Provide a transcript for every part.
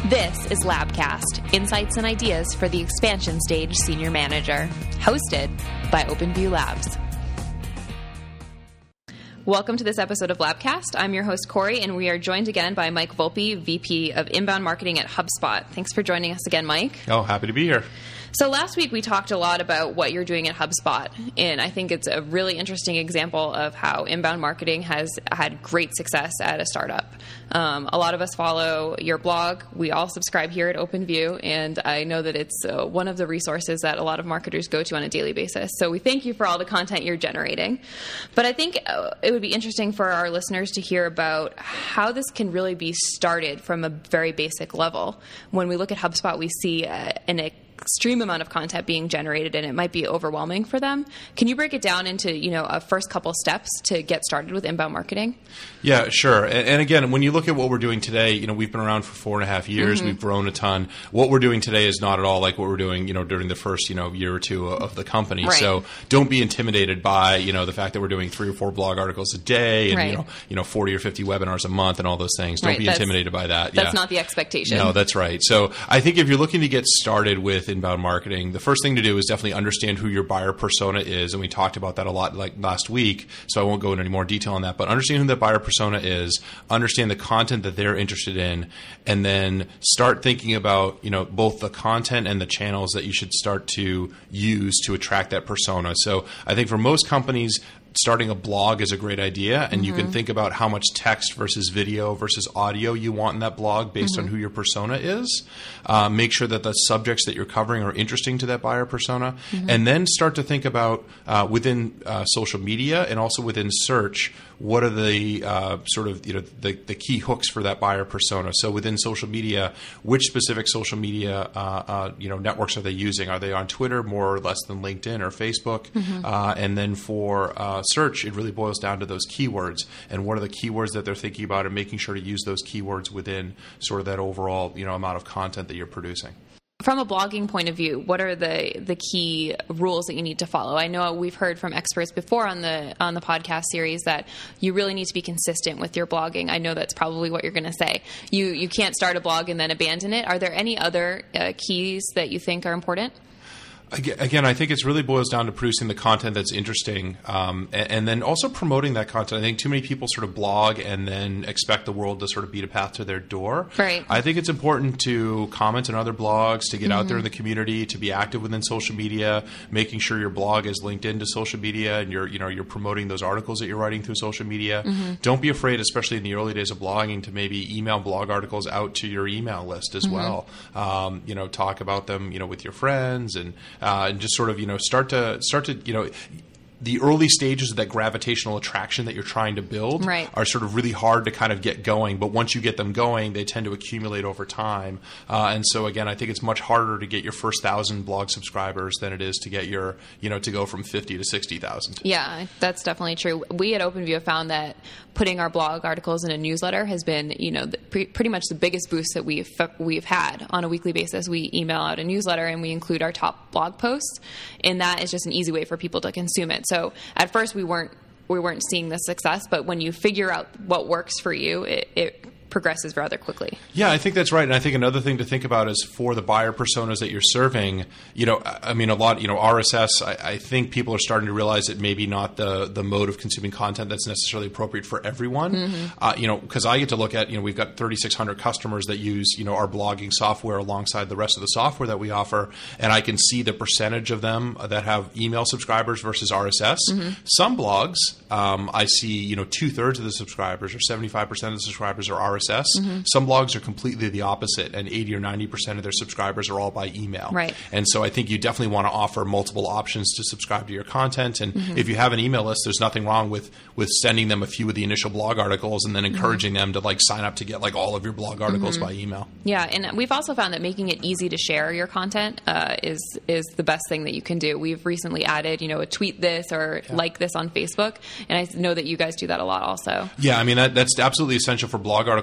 This is Labcast, insights and ideas for the expansion stage senior manager, hosted by OpenView Labs. Welcome to this episode of Labcast. I'm your host, Corey, and we are joined again by Mike Volpe, VP of Inbound Marketing at HubSpot. Thanks for joining us again, Mike. Oh, happy to be here. So last week we talked a lot about what you're doing at HubSpot, and I think it's a really interesting example of how inbound marketing has had great success at a startup. A lot of us follow your blog. We all subscribe here at OpenView, and I know that it's one of the resources that a lot of marketers go to on a daily basis. So we thank you for all the content you're generating. But I think it would be interesting for our listeners to hear about how this can really be started from a very basic level. When we look at HubSpot, we see an extreme amount of content being generated, and it might be overwhelming for them. Can you break it down into, a first couple steps to get started with inbound marketing? Yeah, sure. And again, when you look at what we're doing today, we've been around for 4.5 years. Mm-hmm. We've grown a ton. What we're doing today is not at all like what we're doing, during the first, year or two of the company. Right. So don't be intimidated by, the fact that we're doing 3 or 4 blog articles a day and, right. 40 or 50 webinars a month and all those things. Don't be intimidated by that. That's not the expectation. No, that's right. So I think if you're looking to get started with inbound marketing, the first thing to do is definitely understand who your buyer persona is. And we talked about that a lot like last week, so I won't go into any more detail on that. But understand who that buyer persona is, understand the content that they're interested in, and then start thinking about, both the content and the channels that you should start to use to attract that persona. So I think for most companies, starting a blog is a great idea, and you can think about how much text versus video versus audio you want in that blog based on who your persona is. Make sure that the subjects that you're covering are interesting to that buyer persona, and then start to think about within social media and also within search, what are the the key hooks for that buyer persona. So within social media, which specific social media networks are they using? Are they on Twitter more or less than LinkedIn or Facebook? And then for search, it really boils down to those keywords and what are the keywords that they're thinking about, and making sure to use those keywords within sort of that overall amount of content that you're producing. From a blogging point of view, what are the key rules that you need to follow? I know we've heard from experts before on the podcast series that you really need to be consistent with your blogging. I know that's probably what you're going to say. You can't start a blog and then abandon it. Are there any other keys that you think are important? Again, I think it really boils down to producing the content that's interesting, and then also promoting that content. I think too many people sort of blog and then expect the world to sort of beat a path to their door. Right. I think it's important to comment on other blogs, to get out there in the community, to be active within social media, making sure your blog is linked into social media, and you're promoting those articles that you're writing through social media. Don't be afraid, especially in the early days of blogging, to maybe email blog articles out to your email list as well. Talk about them, with your friends and just sort of, start to, the early stages of that gravitational attraction that you're trying to build are sort of really hard to kind of get going. But once you get them going, they tend to accumulate over time. And so, again, I think it's much harder to get your first 1,000 blog subscribers than it is to get your, to go from 50 to 60,000. Yeah, that's definitely true. We at OpenView have found that putting our blog articles in a newsletter has been, pretty much the biggest boost that we've had on a weekly basis. We email out a newsletter and we include our top blog posts, and that is just an easy way for people to consume it. So at first we weren't seeing the success, but when you figure out what works for you, it progresses rather quickly. Yeah, I think that's right. And I think another thing to think about is for the buyer personas that you're serving, a lot, RSS, I think people are starting to realize it may be not the mode of consuming content that's necessarily appropriate for everyone. Because I get to look at, we've got 3,600 customers that use, our blogging software alongside the rest of the software that we offer. And I can see the percentage of them that have email subscribers versus RSS. Some blogs, I see, 2/3 of the subscribers or 75% of the subscribers are RSS. Some blogs are completely the opposite, and 80 or 90% of their subscribers are all by email. Right. And so I think you definitely want to offer multiple options to subscribe to your content. And if you have an email list, there's nothing wrong with sending them a few of the initial blog articles and then encouraging them to sign up to get all of your blog articles by email. Yeah, and we've also found that making it easy to share your content is the best thing that you can do. We've recently added, a tweet this or like this on Facebook, and I know that you guys do that a lot also. Yeah, that's absolutely essential for blog articles.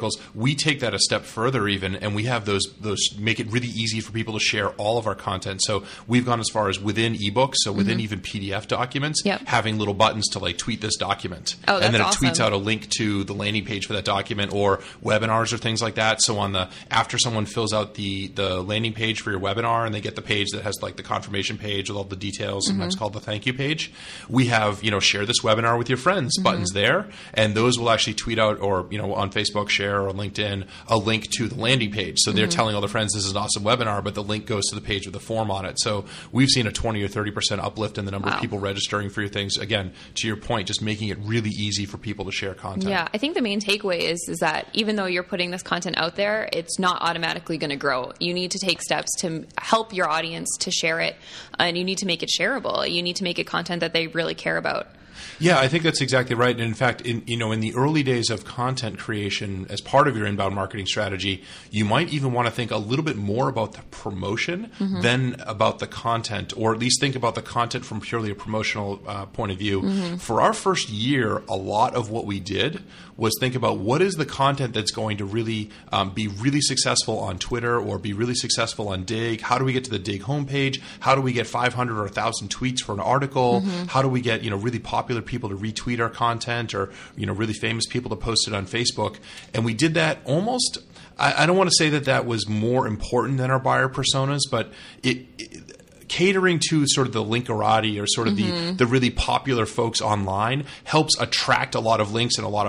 articles. We take that a step further even, and we have those make it really easy for people to share all of our content. So we've gone as far as within ebooks, so within even PDF documents, having little buttons to like tweet this document. Oh, that's and then it awesome. tweets out a link to the landing page for that document, or webinars or things like that. So after someone fills out the landing page for your webinar and they get the page that has like the confirmation page with all the details, sometimes called the thank you page, we have, share this webinar with your friends buttons there, and those will actually tweet out, or on Facebook share, or on LinkedIn, a link to the landing page. So they're telling all their friends this is an awesome webinar, but the link goes to the page with the form on it. So we've seen a 20 or 30% uplift in the number of people registering for your things. Again, to your point, just making it really easy for people to share content. Yeah, I think the main takeaway is that even though you're putting this content out there, it's not automatically going to grow. You need to take steps to help your audience to share it, and you need to make it shareable. You need to make it content that they really care about. Yeah, I think that's exactly right. And in fact, in the early days of content creation, as part of your inbound marketing strategy, you might even want to think a little bit more about the promotion than about the content, or at least think about the content from purely a promotional point of view. For our first year, a lot of what we did was think about what is the content that's going to really be really successful on Twitter or be really successful on Digg. How do we get to the Digg homepage? How do we get 500 or 1,000 tweets for an article? How do we get really popular people to retweet our content, or really famous people to post it on Facebook? And we did that almost. I don't want to say that was more important than our buyer personas, but catering to sort of the linkerati, or sort of the really popular folks online, helps attract a lot of links and a lot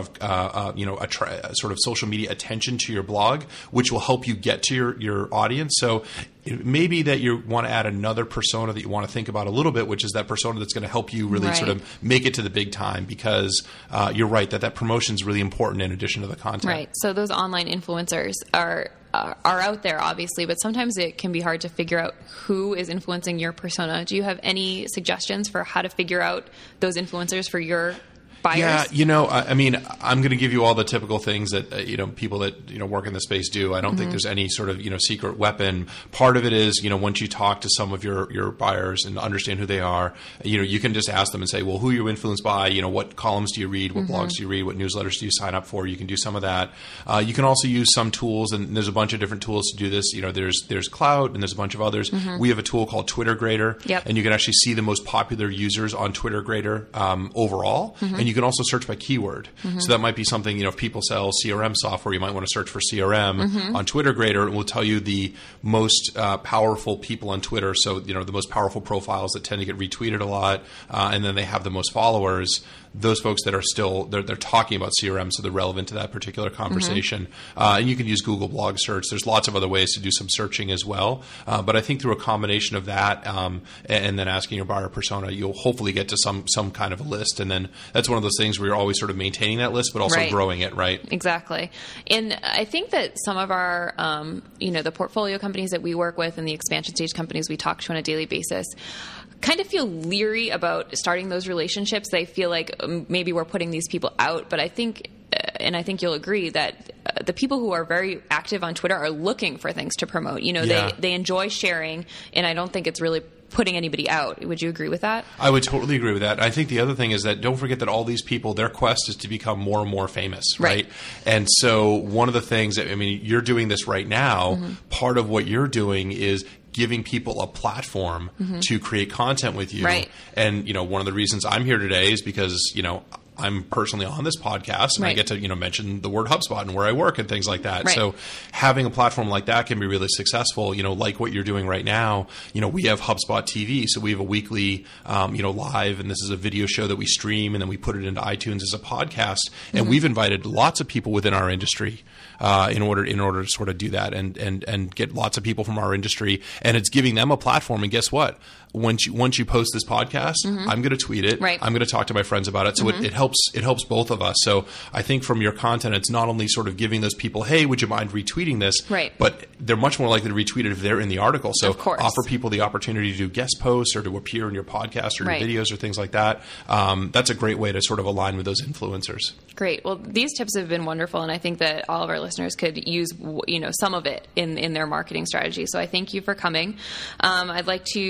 of sort of social media attention to your blog, which will help you get to your audience. So maybe that you want to add another persona that you want to think about a little bit, which is that persona that's going to help you really sort of make it to the big time, because you're right that promotion is really important in addition to the content. Right. So those online influencers are out there, obviously, but sometimes it can be hard to figure out who is influencing your persona. Do you have any suggestions for how to figure out those influencers for your buyers? Yeah, I mean, I'm going to give you all the typical things that people that work in the space do. I don't think there's any sort of secret weapon. Part of it is once you talk to some of your buyers and understand who they are, you can just ask them and say, well, who are you influenced by? What columns do you read? What blogs do you read? What newsletters do you sign up for? You can do some of that. You can also use some tools, and there's a bunch of different tools to do this. There's Clout, and there's a bunch of others. We have a tool called Twitter Grader, and you can actually see the most popular users on Twitter Grader overall, and you can also search by keyword. So that might be something, if people sell CRM software, you might want to search for CRM on Twitter Grader, and it will tell you the most powerful people on Twitter. So, the most powerful profiles that tend to get retweeted a lot, and then they have the most followers. Those folks that are still, they're talking about CRM, so they're relevant to that particular conversation. And you can use Google Blog Search. There's lots of other ways to do some searching as well. But I think through a combination of that and then asking your buyer persona, you'll hopefully get to some kind of a list. And then that's one of those things where you're always sort of maintaining that list, but also growing it, right? Exactly. And I think that some of our, the portfolio companies that we work with and the expansion stage companies we talk to on a daily basis kind of feel leery about starting those relationships. They feel like maybe we're putting these people out, but I think you'll agree that the people who are very active on Twitter are looking for things to promote. They enjoy sharing, and I don't think it's really putting anybody out. Would you agree with that? I would totally agree with that. I think the other thing is that don't forget that all these people, their quest is to become more and more famous, right? And so one of the things that, you're doing this right now, part of what you're doing is giving people a platform to create content with you. Right. And, one of the reasons I'm here today is because, I'm personally on this podcast, and I get to mention the word HubSpot and where I work and things like that. So having a platform like that can be really successful. Like what you're doing right now. We have HubSpot TV, so we have a weekly live, and this is a video show that we stream, and then we put it into iTunes as a podcast. And we've invited lots of people within our industry in order to sort of do that and get lots of people from our industry, and it's giving them a platform. And guess what? Once you post this podcast, I'm going to tweet it. I'm going to talk to my friends about it. So it helps both of us. So I think from your content, it's not only sort of giving those people, hey, would you mind retweeting this? But they're much more likely to retweet it if they're in the article. So offer people the opportunity to do guest posts or to appear in your podcast or your videos or things like that. That's a great way to sort of align with those influencers. Great. Well, these tips have been wonderful, and I think that all of our listeners could use, some of it in their marketing strategy. So I thank you for coming. I'd like to remind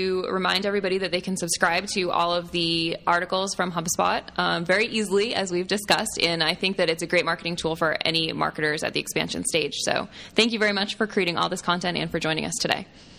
remind everybody that they can subscribe to all of the articles from HubSpot very easily, as we've discussed, and I think that it's a great marketing tool for any marketers at the expansion stage. So thank you very much for creating all this content and for joining us today.